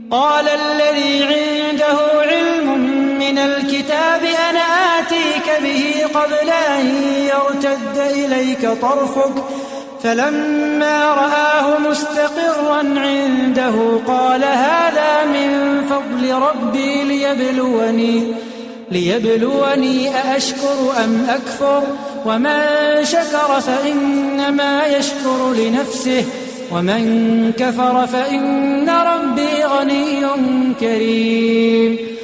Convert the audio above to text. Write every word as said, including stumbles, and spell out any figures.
قال الذي عنده علم من الكتاب أنا آتيك به قبل أن يرتد إليك طرفك فلما رآه مستقرا عنده قال هذا من فضل ربي ليبلوني, ليبلوني أأشكر أم أكفر ومن شكر فإنما يشكر لنفسه ومن كفر فإن ربي غني كريم.